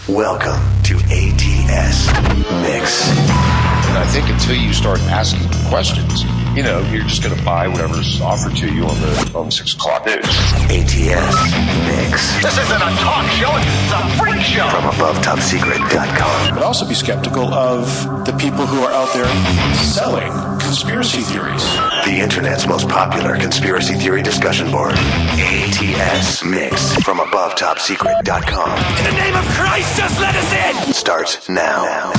Welcome to ATS Mix. And I think until you start asking questions, you're just going to buy whatever's offered to you on the 6 o'clock news. ATS Mix. This isn't a talk show, it's a freak show. From AboveTopSecret.com. But also be skeptical of the people who are out there selling conspiracy theories. The internet's most popular conspiracy theory discussion board. ATS Mix. From AboveTopSecret.com. In the name of Christ, just let us in! Starts now.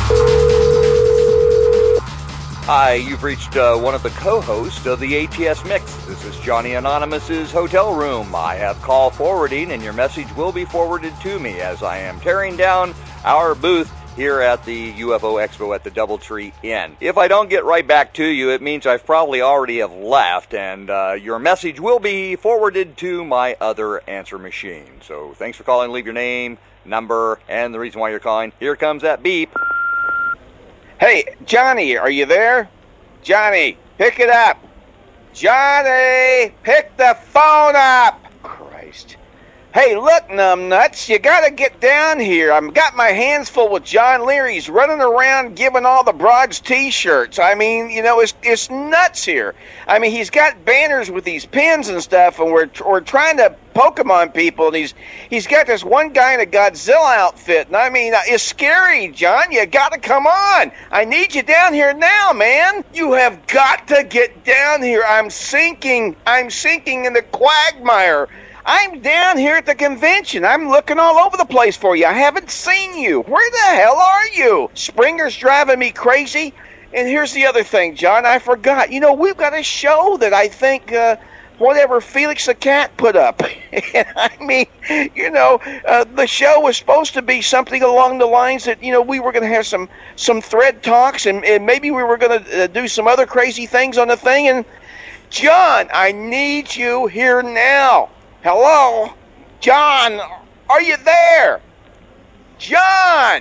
Hi, you've reached one of the co-hosts of the ATS Mix. This is Johnny Anonymous's hotel room. I have call forwarding, and your message will be forwarded to me as I am tearing down our booth here at the UFO Expo at the Doubletree Inn. If I don't get right back to you, it means I've probably already have left, and your message will be forwarded to my other answer machine. So thanks for calling. Leave your name, number, and the reason why you're calling. Here comes that beep. Hey, Johnny, are you there? Johnny, pick it up. Johnny, pick the phone up. Christ. Hey, look, numbnuts, you gotta get down here. I've got my hands full with John Leary. He's running around giving all the broads T-shirts. I mean, it's nuts here. I mean, he's got banners with these pins and stuff, and we're trying to Pokemon people, and he's got this one guy in a Godzilla outfit, and I mean, it's scary, John. You gotta come on. I need you down here now, man. You have got to get down here. I'm sinking in the quagmire. I'm down here at the convention. I'm looking all over the place for you. I haven't seen you. Where the hell are you? Springer's driving me crazy. And here's the other thing, John. I forgot. We've got a show that I think, whatever Felix the Cat put up. And I mean, the show was supposed to be something along the lines that, we were going to have some thread talks, and maybe we were going to do some other crazy things on the thing. And, John, I need you here now. Hello? John, are you there? John!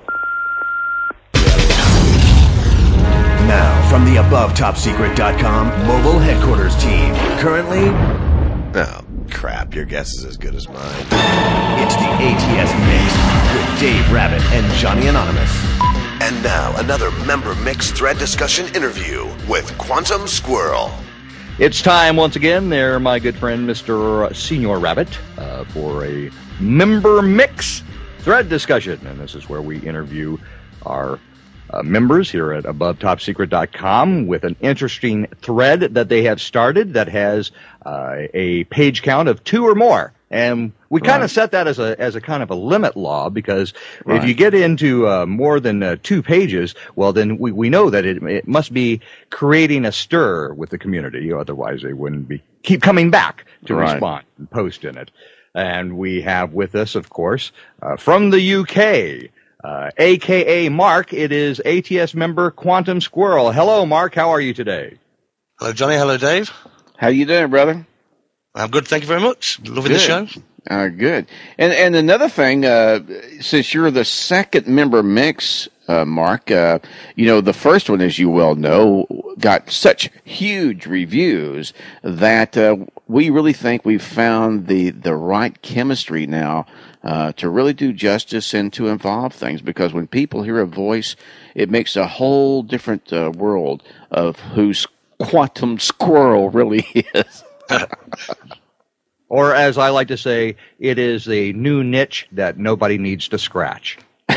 Now, from the AboveTopSecret.com mobile headquarters team. Currently... Oh, crap. Your guess is as good as mine. It's the ATS Mix with Dave Rabbit and Johnny Anonymous. And now, another member mix thread discussion interview with Quantum Squirrel. It's time once again there, my good friend, Mr. Senior Rabbit, for a member mix thread discussion. And this is where we interview our members here at AboveTopSecret.com with an interesting thread that they have started that has a page count of 2 or more. And we kind of set that as a kind of a limit law, because if you get into more than 2 pages, well, then we know that it must be creating a stir with the community. Otherwise, they wouldn't keep coming back to respond and post in it. And we have with us, of course, from the UK, a.k.a. Mark. It is ATS member Quantum Squirrel. Hello, Mark. How are you today? Hello, Johnny. Hello, Dave. How you doing, brother? I'm good, thank you very much. Loving the show. Good. And another thing, since you're the second member mix, Mark, the first one, as you well know, got such huge reviews that we really think we've found the right chemistry now to really do justice and to involve things. Because when people hear a voice, it makes a whole different world of who's Quantum Squirrel really is. Or, as I like to say, it is a new niche that nobody needs to scratch.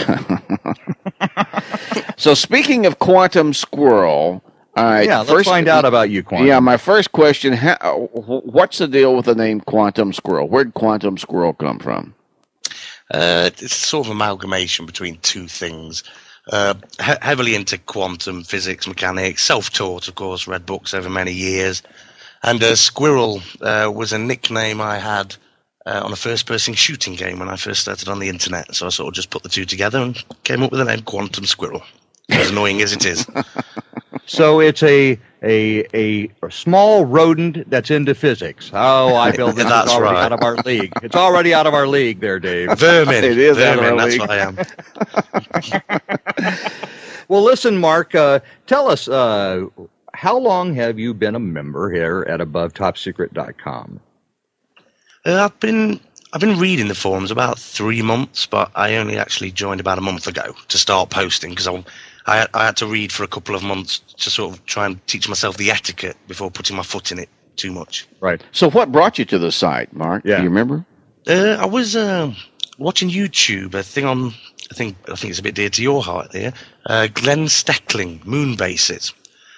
So, speaking of Quantum Squirrel, let's find out about you, Quantum. Yeah, my first question: what's the deal with the name Quantum Squirrel? Where'd Quantum Squirrel come from? It's sort of amalgamation between 2 things. Heavily into quantum physics, mechanics, self-taught, of course, read books over many years. And Squirrel was a nickname I had on a first-person shooting game when I first started on the internet. So I sort of just put the 2 together and came up with the name Quantum Squirrel, as annoying as it is. So it's a small rodent that's into physics. Oh, I feel this is already out of our league. It's already out of our league there, Dave. Vermin. It is Vermin, out of our league. That's what I am. Well, listen, Mark, tell us, how long have you been a member here at AboveTopSecret.com? I I've been reading the forums about 3 months, but I only actually joined about a month ago to start posting because I had to read for a couple of months to sort of try and teach myself the etiquette before putting my foot in it too much. Right. So what brought you to the site, Mark? Yeah. Do you remember? I was watching YouTube, a thing on, I think it's a bit dear to your heart there, Glenn Steckling, Moonbases.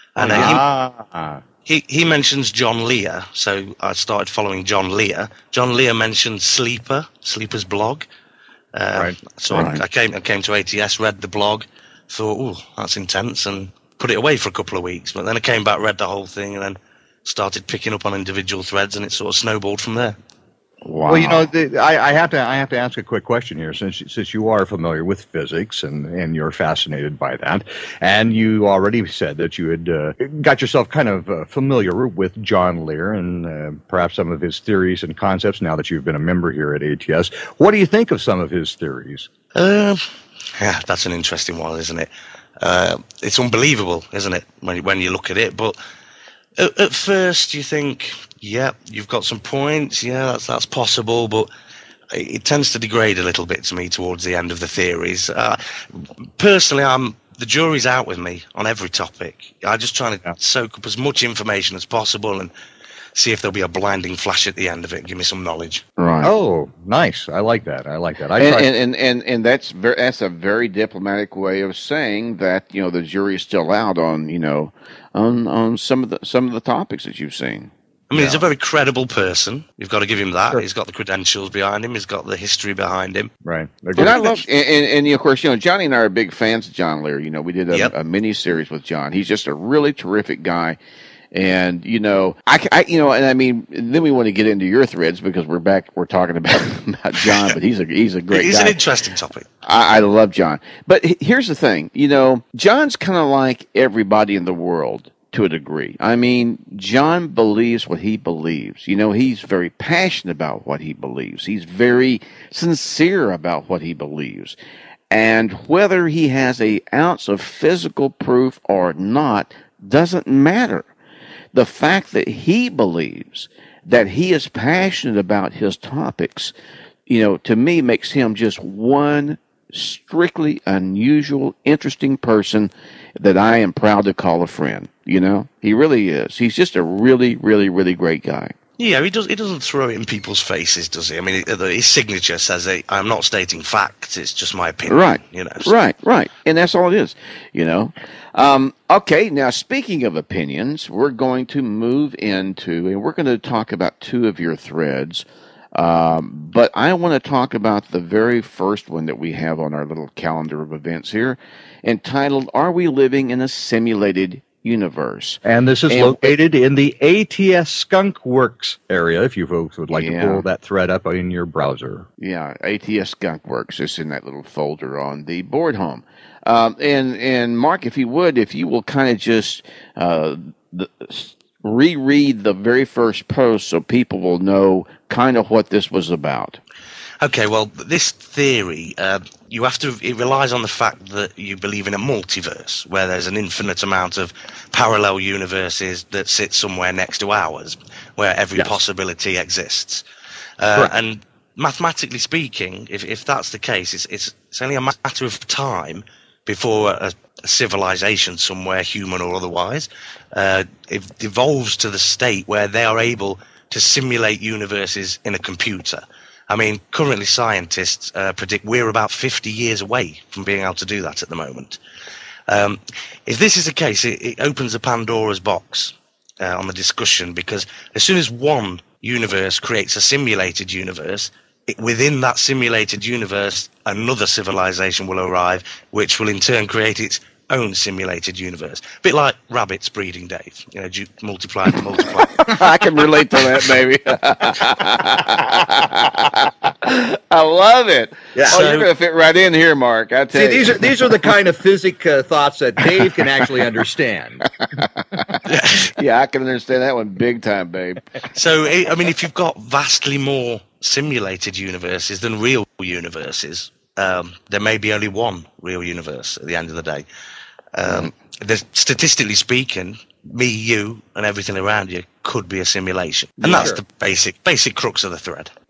And he mentions John Lear, so I started following John Lear. John Lear mentioned Sleeper's blog. Right. So I came to ATS, read the blog, thought, oh, that's intense, and put it away for a couple of weeks. But then I came back, read the whole thing, and then started picking up on individual threads, and it sort of snowballed from there. Wow. Well, I have to ask a quick question here, since you are familiar with physics and you're fascinated by that, and you already said that you had got yourself kind of familiar with John Lear and perhaps some of his theories and concepts. Now that you've been a member here at ATS, what do you think of some of his theories? Yeah, that's an interesting one, isn't it? It's unbelievable, isn't it, when you look at it? But at first you think, yeah, you've got some points, yeah, that's possible, but it tends to degrade a little bit to me towards the end of the theories. Personally, the jury's out with me on every topic. I'm just trying to soak up as much information as possible and see if there'll be a blinding flash at the end of it and give me some knowledge. Right. Oh, nice. I like that. And that's a very diplomatic way of saying that, the jury is still out on, on some of the topics that you've seen. I mean, he's a very credible person. You've got to give him that. Sure. He's got the credentials behind him. He's got the history behind him. Right. And I love, and of course, Johnny and I are big fans of John Lear. We did a mini series with John. He's just a really terrific guy. And, and I mean, then we want to get into your threads because we're talking about John, but he's a great guy. He's an interesting topic. I love John. But here's the thing, John's kind of like everybody in the world to a degree. I mean, John believes what he believes. He's very passionate about what he believes. He's very sincere about what he believes. And whether he has an ounce of physical proof or not doesn't matter. The fact that he believes that he is passionate about his topics, to me makes him just one strictly unusual, interesting person that I am proud to call a friend. He really is. He's just a really, really, really great guy. Yeah, he doesn't throw it in people's faces, does he? I mean, his signature says, "I'm not stating facts; it's just my opinion." Right. So. Right, and that's all it is. Okay, now speaking of opinions, we're going to move into, and we're going to talk about two of your threads. But I want to talk about the very first one that we have on our little calendar of events here, entitled, "Are We Living in a Simulated Universe?" And this is located in the ATS Skunk Works area, if you folks would like to pull that thread up in your browser. Yeah, ATS Skunk Works is in that little folder on the board home. And Mark, if you will kind of just reread the very first post so people will know kind of what this was about. Okay, well, this theory, it relies on the fact that you believe in a multiverse, where there's an infinite amount of parallel universes that sit somewhere next to ours, where every possibility exists. And mathematically speaking, if that's the case, it's only a matter of time before a civilization somewhere, human or otherwise, it evolves to the state where they are able to simulate universes in a computer. I mean, currently scientists predict we're about 50 years away from being able to do that at the moment. If this is the case, it opens a Pandora's box on the discussion, because as soon as one universe creates a simulated universe, within that simulated universe, another civilization will arrive, which will in turn create its own simulated universe. A bit like rabbits breeding, Dave. Multiply and multiply. I can relate to that, baby. I love it. Yeah. You're going to fit right in here, Mark. I tell you. These are the kind of physic thoughts that Dave can actually understand. Yeah, I can understand that one big time, babe. So, I mean, if you've got vastly more simulated universes than real universes, there may be only one real universe at the end of the day. Statistically speaking, me, you, and everything around you could be a simulation, and that's the basic crux of the thread. Right.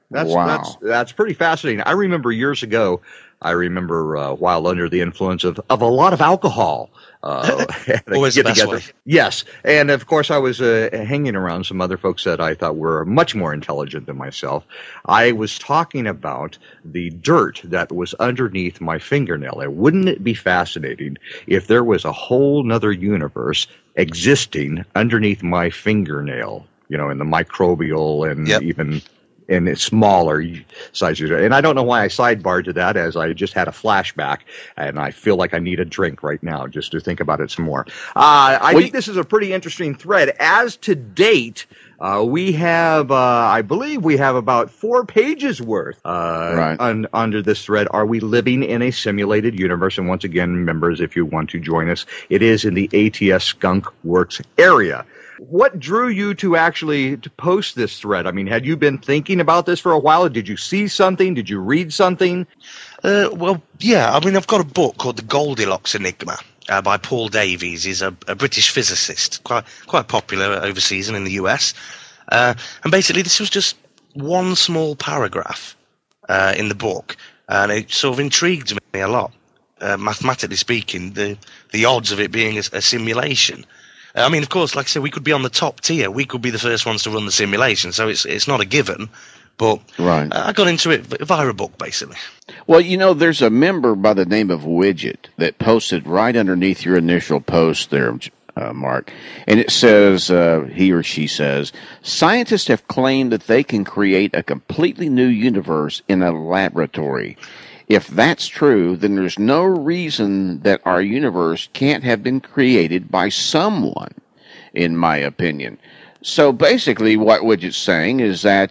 That's pretty fascinating. I remember years ago, while under the influence of a lot of alcohol. Always the best way. Yes. And of course, I was hanging around some other folks that I thought were much more intelligent than myself. I was talking about the dirt that was underneath my fingernail. And wouldn't it be fascinating if there was a whole nother universe existing underneath my fingernail, in the microbial and even in its smaller sizes. And I don't know why I sidebarred to that, as I just had a flashback, and I feel like I need a drink right now just to think about it some more. I think this is a pretty interesting thread. As to date, we have, I believe we have about 4 pages worth under this thread. Are we living in a simulated universe? And once again, members, if you want to join us, it is in the ATS Skunk Works area. What drew you to post this thread? I mean, had you been thinking about this for a while? Did you see something? Did you read something? Well, yeah. I mean, I've got a book called The Goldilocks Enigma by Paul Davies. He's a British physicist, quite popular overseas and in the US. And basically, this was just one small paragraph in the book, and it sort of intrigued me a lot. Mathematically speaking, the odds of it being a simulation. I mean, of course, like I said, we could be on the top tier. We could be the first ones to run the simulation, so it's not a given. But I got into it via a book, basically. Well, there's a member by the name of Widget that posted right underneath your initial post there, Mark. And it says, he or she says, scientists have claimed that they can create a completely new universe in a laboratory. If that's true, then there's no reason that our universe can't have been created by someone, in my opinion. So basically what Widget's saying is that,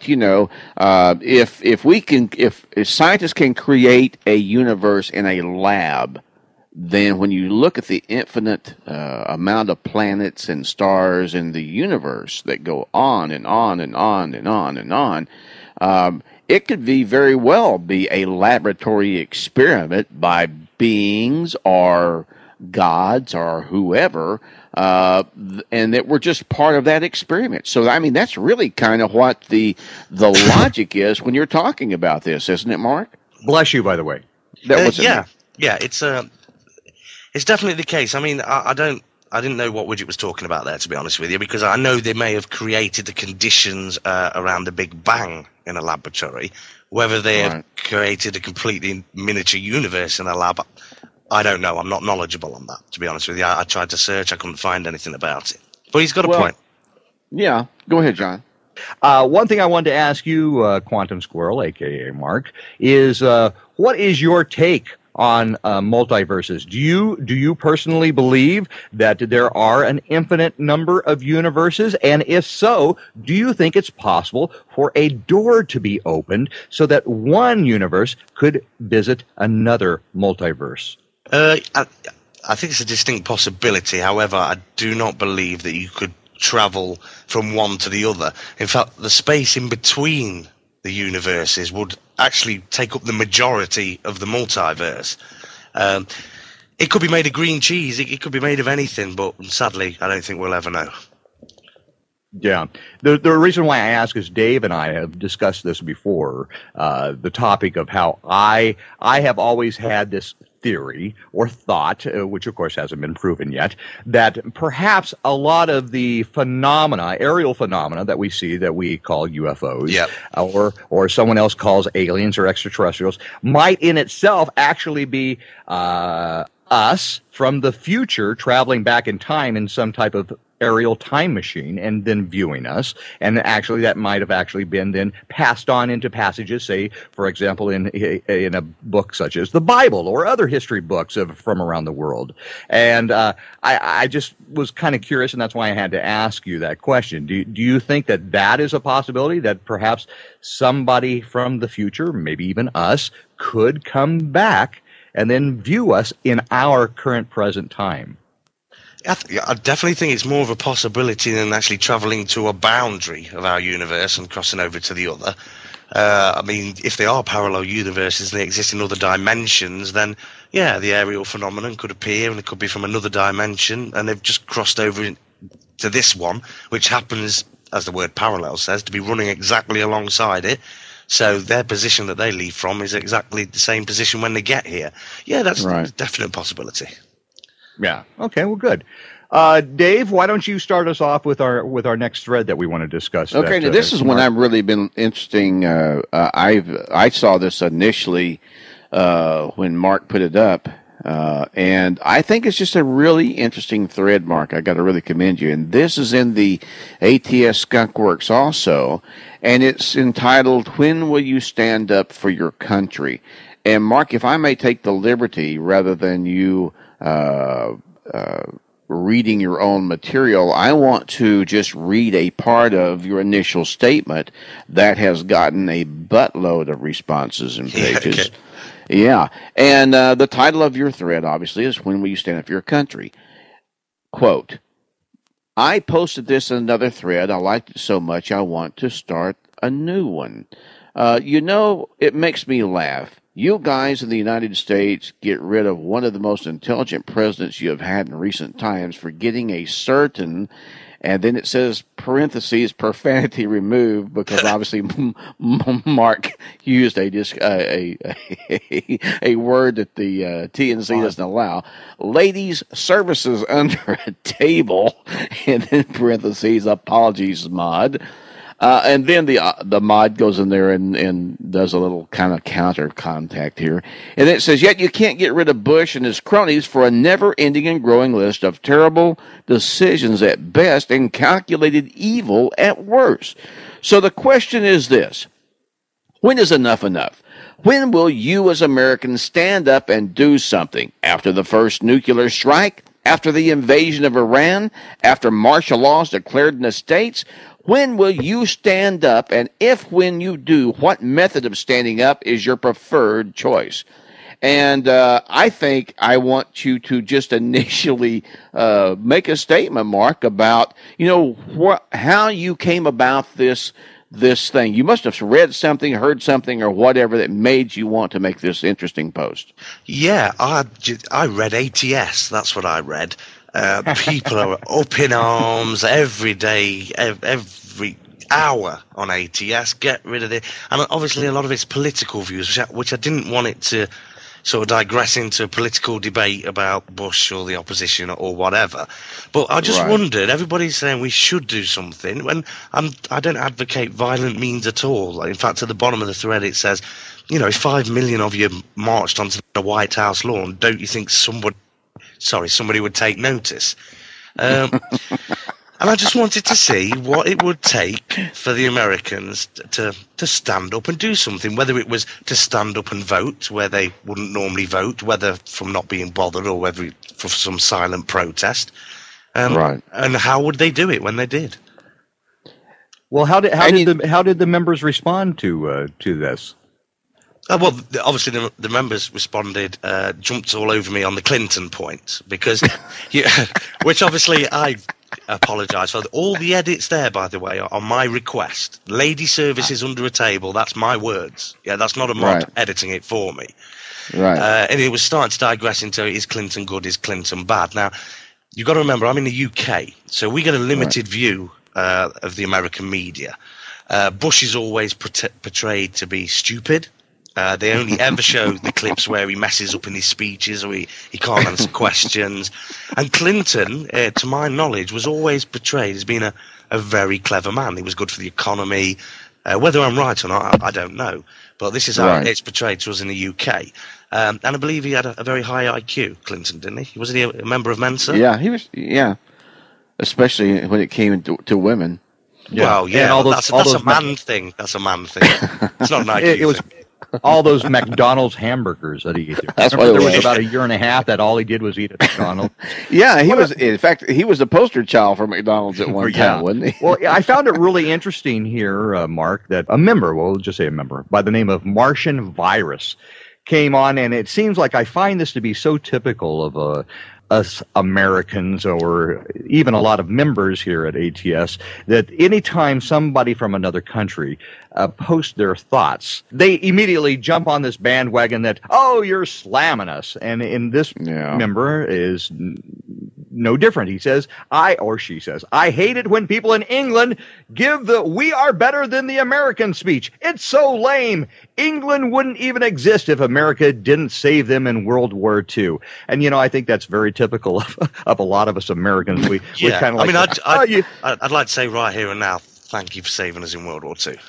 if scientists can create a universe in a lab, then when you look at the infinite amount of planets and stars in the universe that go on and on and on and on and on, it could very well be a laboratory experiment by beings or gods or whoever, and that we're just part of that experiment. So, I mean, that's really kind of what the logic is when you're talking about this, isn't it, Mark? Bless you, by the way. Yeah, it's definitely the case. I mean, I didn't know what Widget was talking about there, to be honest with you, because I know they may have created the conditions around the Big Bang in a laboratory. Whether they have created a completely miniature universe in a lab, I don't know. I'm not knowledgeable on that, to be honest with you. I tried to search. I couldn't find anything about it. But he's got a point. Yeah. Go ahead, John. One thing I wanted to ask you, Quantum Squirrel, a.k.a. Mark, is what is your take on multiverses? Do you personally believe that there are an infinite number of universes? And if so, do you think it's possible for a door to be opened so that one universe could visit another multiverse? I think it's a distinct possibility. However, I do not believe that you could travel from one to the other. In fact, the space in between the universes would actually take up the majority of the multiverse. It could be made of green cheese. It could be made of anything, but sadly, I don't think we'll ever know. Yeah. The reason why I ask is Dave and I have discussed this before, the topic of how I have always had this theory or thought, which of course hasn't been proven yet, that perhaps a lot of the aerial phenomena that we see that we call UFOs, or someone else calls aliens or extraterrestrials, might in itself actually be us from the future traveling back in time in some type of aerial time machine and then viewing us. And actually that might have actually been then passed on into passages, say, for example, in a book such as the Bible or other history books from around the world. And I just was kind of curious, and that's why I had to ask you that question. Do you think that is a possibility, that perhaps somebody from the future, maybe even us, could come back and then view us in our current present time? I definitely think it's more of a possibility than actually travelling to a boundary of our universe and crossing over to the other. I mean, if they are parallel universes and they exist in other dimensions, then, yeah, the aerial phenomenon could appear and it could be from another dimension, and they've just crossed over to this one, which happens, as the word parallel says, to be running exactly alongside it. So their position that they leave from is exactly the same position when they get here. Yeah, that's a definite possibility. Yeah. Okay. Well, good. Dave, why don't you start us off with our next thread that we want to discuss? Okay, now this is one I've really been interesting. I saw this initially when Mark put it up, and I think it's just a really interesting thread, Mark. I got to really commend you. And this is in the ATS Skunk Works also, and it's entitled "When Will You Stand Up for Your Country?" And Mark, if I may take the liberty, rather than you reading your own material, I want to just read a part of your initial statement that has gotten a buttload of responses and pages. Okay. Yeah. And the title of your thread, obviously, is "When Will You Stand Up for Your Country?" Quote, "I posted this in another thread. I liked it so much I want to start a new one. It makes me laugh. You guys in the United States get rid of one of the most intelligent presidents you have had in recent times for getting a certain," and then it says parentheses, "profanity removed," because obviously Mark used a word that the TNC doesn't allow. "Ladies' services under a table," and then parentheses, "apologies, mod." And then the mod goes in there and does a little kind of counter contact here. And it says, "Yet you can't get rid of Bush and his cronies for a never-ending and growing list of terrible decisions at best and calculated evil at worst." So the question is this: when is enough enough? When will you as Americans stand up and do something? After the first nuclear strike? After the invasion of Iran? After martial law is declared in the states? When will you stand up, and when you do, what method of standing up is your preferred choice? And I think I want you to just initially make a statement, Mark, about how you came about this thing. You must have read something, heard something, or whatever that made you want to make this interesting post. Yeah, I read ATS. That's what I read. People are up in arms every day, every hour on ATS. Get rid of it. And obviously a lot of it's political views, which I didn't want it to sort of digress into a political debate about Bush or the opposition or whatever. But I just wondered, everybody's saying we should do something, when I don't advocate violent means at all. In fact, at the bottom of the thread it says, if 5 million of you marched onto the White House lawn, don't you think somebody would take notice? And I just wanted to see what it would take for the Americans to stand up and do something, whether it was to stand up and vote where they wouldn't normally vote, whether from not being bothered or whether for some silent protest. And how would they do it when they did? Well, how did the members respond to this? Well, obviously the members responded, jumped all over me on the Clinton point, because, which obviously I apologise for. All the edits there, by the way, are on my request. Lady services under a table, that's my words. Yeah, that's not a mod editing it for me. Right. And it was starting to digress into, is Clinton good, is Clinton bad? Now, you've got to remember, I'm in the UK, so we get a limited view of the American media. Bush is always portrayed to be stupid. They only ever show the clips where he messes up in his speeches or he can't answer questions. And Clinton, to my knowledge, was always portrayed as being a very clever man. He was good for the economy. Whether I'm right or not, I don't know. But this is how it's portrayed to us in the UK. And I believe he had a very high IQ, Clinton, didn't he? Was he a member of Mensa? Yeah, he was. Yeah, especially when it came to women. Yeah. Well, yeah, that's a man thing. That's a man thing. It's not an IQ it was thing. All those McDonald's hamburgers that he ate. That's why there was about a year and a half that all he did was eat at McDonald's. Yeah, in fact, he was the poster child for McDonald's at one time, wasn't he? Well, I found it really interesting here, Mark, that a member, we'll just say a member, by the name of Martian Virus came on, and it seems like I find this to be so typical of us Americans, or even a lot of members here at ATS, that anytime somebody from another country posts their thoughts, they immediately jump on this bandwagon that, oh, you're slamming us. And in this member is no different. He says, she says, I hate it when people in England give the "we are better than the American" speech. It's so lame. England wouldn't even exist if America didn't save them in World War II. And, I think that's very typical of a lot of us Americans. We kind of like, I'd like to say right here and now, thank you for saving us in World War II.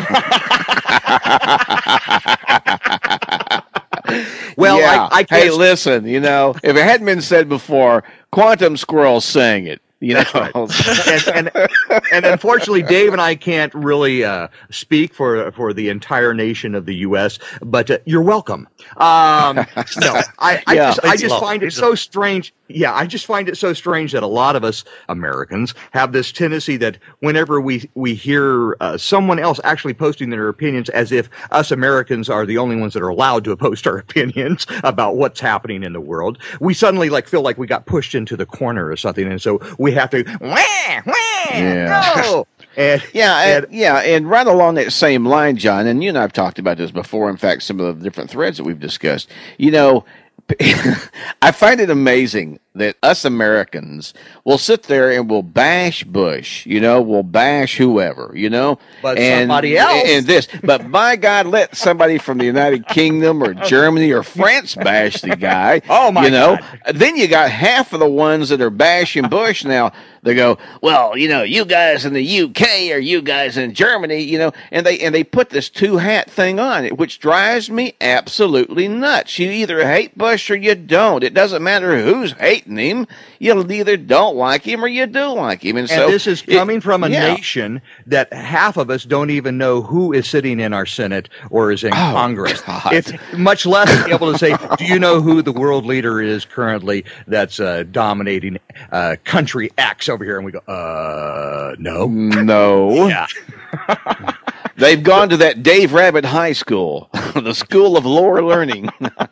Well, yeah. Hey, listen, if it hadn't been said before, Quantum Squirrel sang it. That's right. and unfortunately, Dave and I can't really speak for the entire nation of the U.S., but you're welcome. I just find it so strange. Yeah, I just find it so strange that a lot of us Americans have this tendency that whenever we hear someone else actually posting their opinions, as if us Americans are the only ones that are allowed to post our opinions about what's happening in the world, we suddenly feel like we got pushed into the corner or something, and so we have to no. And right along that same line, John, and you and I have talked about this before. In fact, some of the different threads that we've discussed. I find it amazing that us Americans will sit there and we'll bash Bush, we'll bash whoever, but somebody else. But by God, let somebody from the United Kingdom or Germany or France bash the guy. Oh my God. Then you got half of the ones that are bashing Bush now. They go, well, you guys in the UK or you guys in Germany, and they put this two-hat thing on it, which drives me absolutely nuts. You either hate Bush or you don't. It doesn't matter who's hating him. You either don't like him or you do like him. And so this is coming from a nation that half of us don't even know who is sitting in our Senate or is in Congress. God. It's much less be able to say, do you know who the world leader is currently that's dominating country X over here? And we go, no. No. Yeah. They've gone to that Dave Rabbit High School, the School of Lower Learning.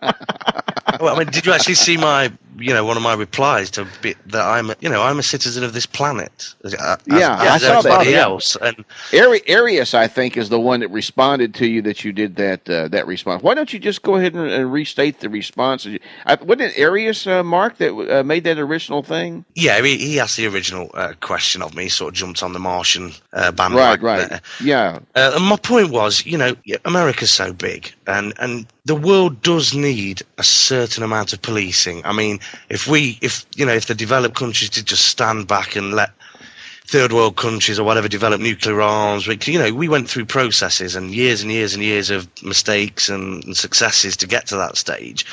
Well, did you actually see one of my replies to that I'm a citizen of this planet? I saw that. Else. And Arius, I think, is the one that responded to you that you did that response. Why don't you just go ahead and restate the response? Wasn't it Arius, Mark, that made that original thing? Yeah, he asked the original question of me. Sort of jumped on the Martian bandwagon. Right. There. Yeah. And my point was, America's so big, and the world does need a certain amount of policing. If the developed countries did just stand back and let third world countries or whatever develop nuclear arms, we went through processes and years and years and years of mistakes and successes to get to that stage.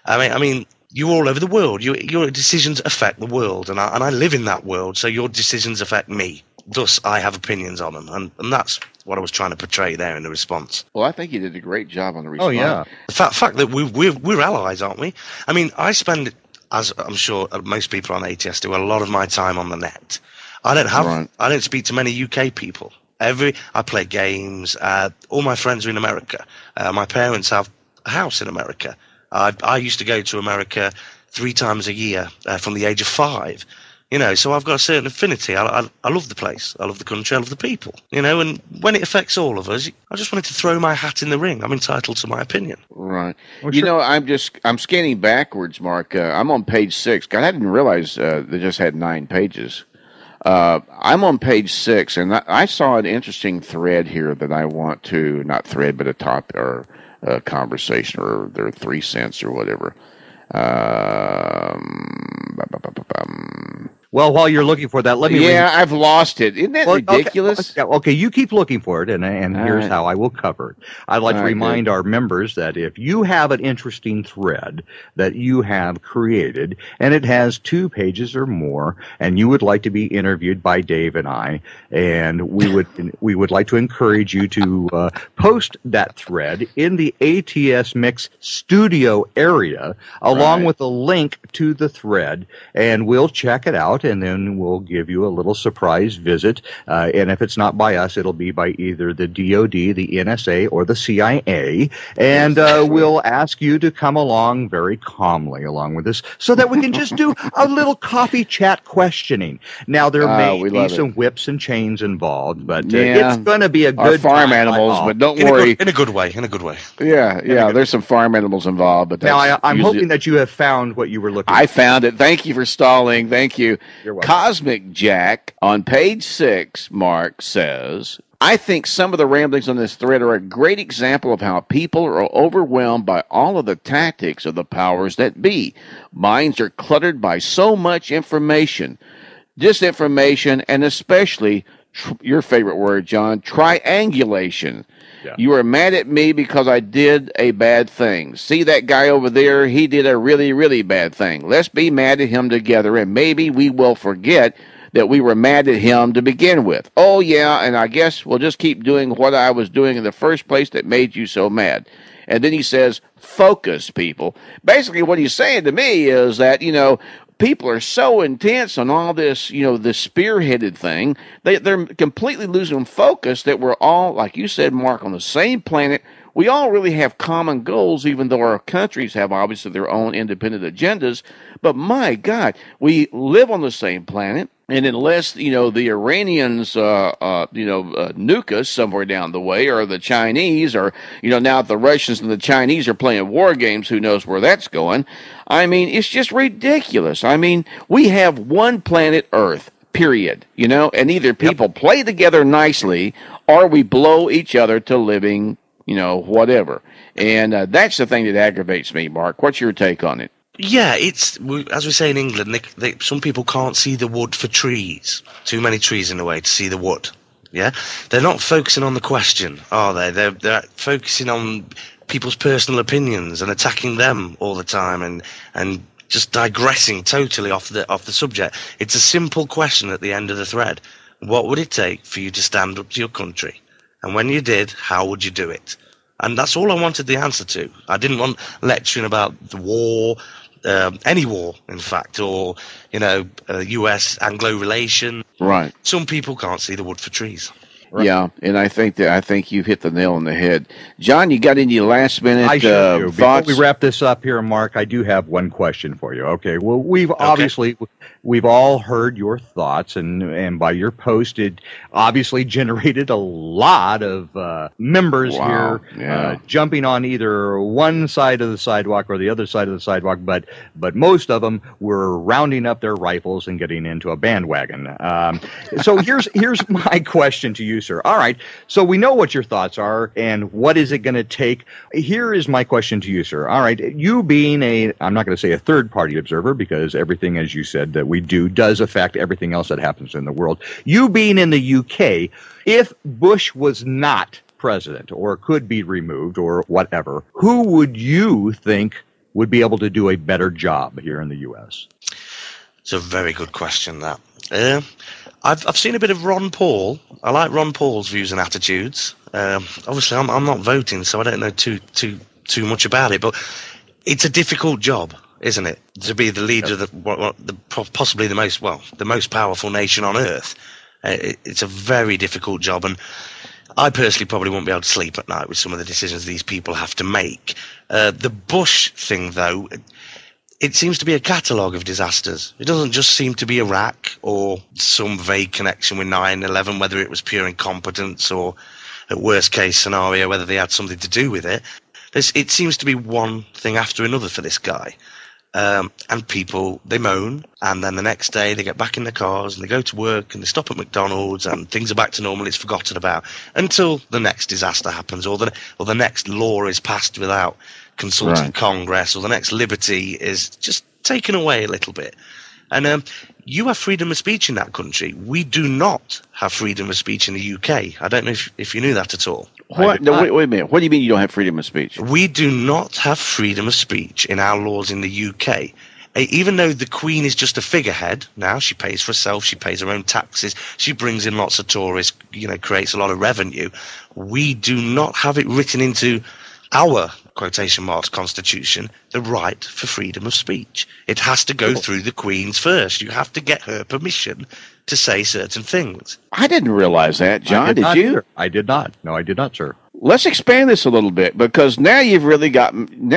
You're all over the world. Your decisions affect the world, and I live in that world, so your decisions affect me. Thus, I have opinions on them, and that's what I was trying to portray there in the response. Well, I think you did a great job on the response. Oh, yeah. The fact that we're allies, aren't we? I spend, as I'm sure most people on ATS do, a lot of my time on the net. I don't speak to many UK people. I play games. All my friends are in America. My parents have a house in America. I used to go to America 3 times a year from the age of 5. So I've got a certain affinity. I love the place. I love the country. I love the people. And when it affects all of us, I just wanted to throw my hat in the ring. I'm entitled to my opinion. Right. Well, I'm scanning backwards, Mark. I'm on page 6. God, I didn't realize they just had 9 pages. I'm on page 6, and I saw an interesting thread here that I want to, not thread, but a topic or a conversation or their 3 cents or whatever. Well, while you're looking for that, let me. Yeah, I've lost it. Isn't that ridiculous? Okay, you keep looking for it, and here's how I will cover it. I'd like to remind our members that if you have an interesting thread that you have created, and it has 2 pages or more, and you would like to be interviewed by Dave and I, and we would like to encourage you to post that thread in the ATS Mix studio area, along with a link to the thread, and we'll check it out. out, and then we'll give you a little surprise visit. And if it's not by us, it'll be by either the DOD, the NSA, or the CIA. And we'll ask you to come along very calmly along with us so that we can just do a little coffee chat questioning. Now, there may be some whips and chains involved, but it's going to be a good farm animals, but don't worry. In a good way. Yeah, there's some farm animals involved. But now, I'm hoping that you have found what you were looking for. I found it. Thank you for stalling. Thank you. You're welcome. Cosmic Jack on page 6, Mark says, I think some of the ramblings on this thread are a great example of how people are overwhelmed by all of the tactics of the powers that be. Minds are cluttered by so much information, disinformation, and especially your favorite word, John, triangulation. Yeah. You are mad at me because I did a bad thing. See that guy over there? He did a really, really bad thing. Let's be mad at him together, and maybe we will forget that we were mad at him to begin with. Oh, yeah, and I guess we'll just keep doing what I was doing in the first place that made you so mad. And then he says, focus, people. Basically, what he's saying to me is that, people are so intense on all this, this spearheaded thing. They're completely losing focus that we're all, like you said, Mark, on the same planet. We all really have common goals, even though our countries have obviously their own independent agendas. But my God, we live on the same planet. And unless, the Iranians, nuke us somewhere down the way, or the Chinese, or, now if the Russians and the Chinese are playing war games, who knows where that's going. I mean, it's just ridiculous. I mean, we have one planet Earth, period, and either people play together nicely or we blow each other to living, whatever. And that's the thing that aggravates me, Mark. What's your take on it? Yeah, it's, as we say in England, some people can't see the wood for trees. Too many trees in the way to see the wood. Yeah? They're not focusing on the question, are they? They're focusing on people's personal opinions and attacking them all the time and just digressing totally off the subject. It's a simple question at the end of the thread. What would it take for you to stand up to your country? And when you did, how would you do it? And that's all I wanted the answer to. I didn't want lecturing about the war, any war, in fact, or, U.S. Anglo relation. Right. Some people can't see the wood for trees. Right. Yeah, and I think you hit the nail on the head. John, you got any last minute thoughts? Before we wrap this up here, Mark, I do have one question for you. Okay, well, we've all heard your thoughts, and by your post, it obviously generated a lot of members here jumping on either one side of the sidewalk or the other side of the sidewalk, but most of them were rounding up their rifles and getting into a bandwagon. So here's my question to you, sir. All right, so we know what your thoughts are and what is it going to take. Here is my question to you, sir. All right, you being I'm not going to say a third-party observer, because everything, as you said, that we do does affect everything else that happens in the world. You being in the UK, if Bush was not president or could be removed or whatever, who would you think would be able to do a better job here in the U.S.? It's a very good question, that. I've seen a bit of Ron Paul. I like Ron Paul's views and attitudes. Obviously, I'm not voting, so I don't know too much about it. But it's a difficult job, isn't it, to be the leader of possibly the most powerful nation on earth? It's a very difficult job, and I personally probably won't be able to sleep at night with some of the decisions these people have to make. The Bush thing, though, it seems to be a catalogue of disasters. It doesn't just seem to be Iraq or some vague connection with 9/11, whether it was pure incompetence or, at worst case scenario, whether they had something to do with it. It seems to be one thing after another for this guy. And people, they moan, and then the next day they get back in their cars and they go to work and they stop at McDonald's and things are back to normal. It's forgotten about until the next disaster happens, or the next law is passed without consulting Congress, or the next liberty is just taken away a little bit. And you have freedom of speech in that country. We do not have freedom of speech in the UK. I don't know if you knew that at all. What? No, wait a minute. What do you mean you don't have freedom of speech? We do not have freedom of speech in our laws in the UK. Even though the Queen is just a figurehead now, she pays for herself, she pays her own taxes, she brings in lots of tourists, creates a lot of revenue. We do not have it written into our quotation marks, Constitution, the right for freedom of speech. It has to go through the Queen's first. You have to get her permission to say certain things. I didn't realize that, John. Did you? Either. I did not. No, I did not, sir. Let's expand this a little bit, because now you've really got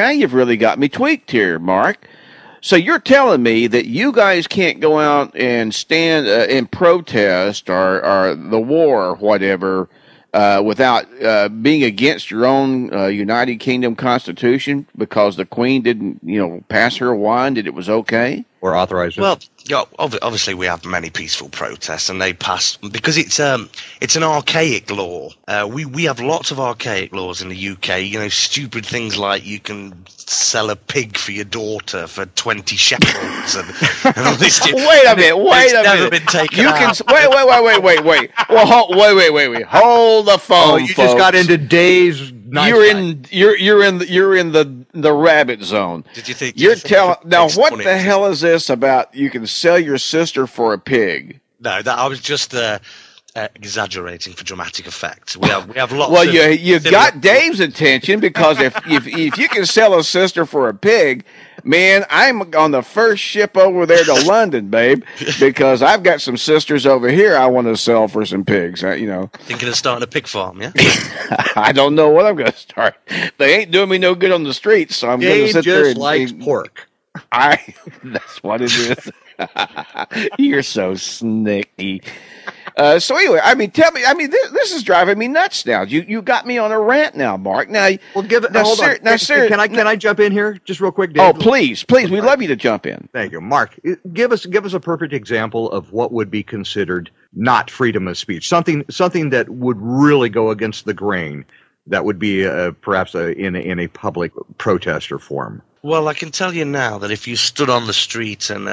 me tweaked here, Mark. So you're telling me that you guys can't go out and stand in protest or the war or whatever without being against your own United Kingdom Constitution because the Queen didn't, pass her wand that it was okay? Or authorize it? Well, obviously we have many peaceful protests, and they pass because it's an archaic law. We have lots of archaic laws in the UK. Stupid things like you can sell a pig for your daughter for 20 shekels and all this. Wait a minute. Never been taken out. Wait. Well, wait. Hold the phone. Oh, you folks. just got into days. You're in the rabbit zone. Did you think you're telling now? What funny. The hell is this about? You can sell your sister for a pig? No, I was just exaggerating for dramatic effect. We have lots. Well, of you got Dave's attention, because if you can sell a sister for a pig, man, I'm on the first ship over there to London, babe, because I've got some sisters over here I want to sell for some pigs. Thinking of starting a pig farm, yeah? I don't know what I'm going to start. They ain't doing me no good on the streets, so I'm going to sit there and likes pork. That's what it is. You're so sneaky. So anyway, tell me. This is driving me nuts now. You got me on a rant now, Mark. Now, well, hold on. Now, sir, can I jump in here just real quick, Dave? Oh, please, we'd love you to jump in. Thank you, Mark. Give us a perfect example of what would be considered not freedom of speech. Something that would really go against the grain. That would be perhaps in a public protester form. Well, I can tell you now that if you stood on the street and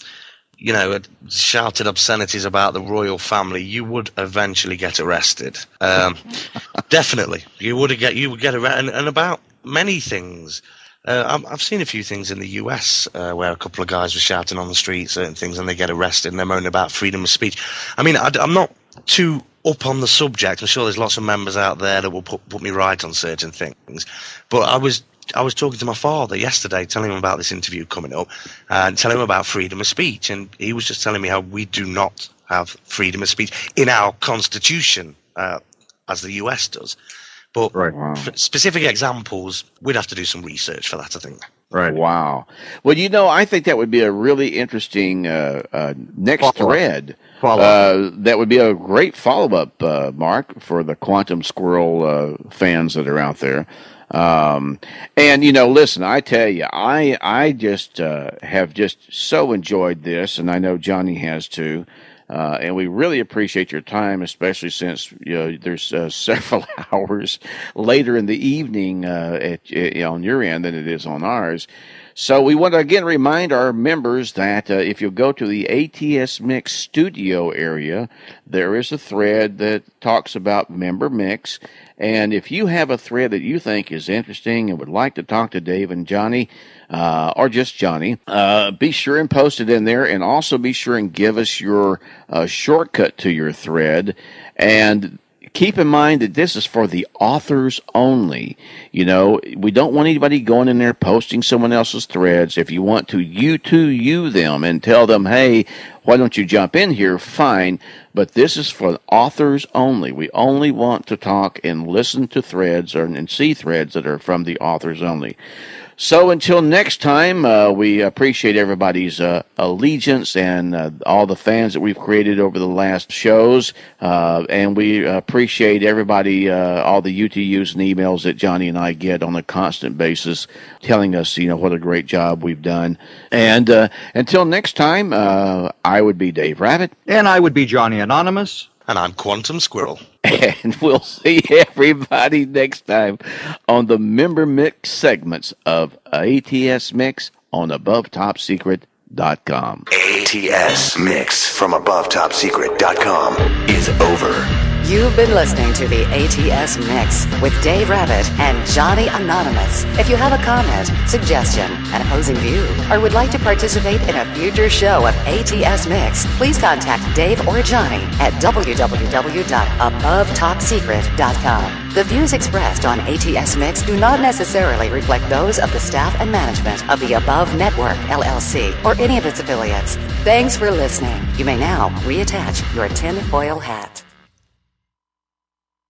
shouted obscenities about the royal family, you would eventually get arrested. Definitely, you would get arrested, and about many things. I've seen a few things in the US where a couple of guys were shouting on the street certain things, and they get arrested, and they're moaning about freedom of speech. I'm not too up on the subject. I'm sure there's lots of members out there that will put me right on certain things, but I was talking to my father yesterday, telling him about this interview coming up, and telling him about freedom of speech, and he was just telling me how we do not have freedom of speech in our Constitution, as the US does. But for specific examples, we'd have to do some research for that, I think. Right. Wow. Well, I think that would be a really interesting next thread. That would be a great follow-up, Mark, for the Quantum Squirrel fans that are out there. Listen, I tell you, I just have just so enjoyed this, and I know Johnny has too. And we really appreciate your time, especially since there's several hours later in the evening on your end than it is on ours. So we want to again remind our members that if you go to the ATS Mix studio area, there is a thread that talks about Member Mix. And if you have a thread that you think is interesting and would like to talk to Dave and Johnny, or just Johnny, be sure and post it in there, and also be sure and give us your shortcut to your thread. And keep in mind that this is for the authors only. We don't want anybody going in there posting someone else's threads. If you want to you them and tell them, hey, why don't you jump in here? Fine. But this is for authors only. We only want to talk and listen to threads and see threads that are from the authors only. So until next time, we appreciate everybody's allegiance and all the fans that we've created over the last shows. And we appreciate everybody, all the UTUs and emails that Johnny and I get on a constant basis telling us, what a great job we've done. And until next time, I would be Dave Rabbit. And I would be Johnny Anonymous. And I'm Quantum Squirrel. And we'll see everybody next time on the Member Mix segments of ATS Mix on AboveTopSecret.com. ATS Mix from AboveTopSecret.com is over. You've been listening to the ATS Mix with Dave Rabbit and Johnny Anonymous. If you have a comment, suggestion, an opposing view, or would like to participate in a future show of ATS Mix, please contact Dave or Johnny at www.abovetopsecret.com. The views expressed on ATS Mix do not necessarily reflect those of the staff and management of the Above Network, LLC, or any of its affiliates. Thanks for listening. You may now reattach your tinfoil hat.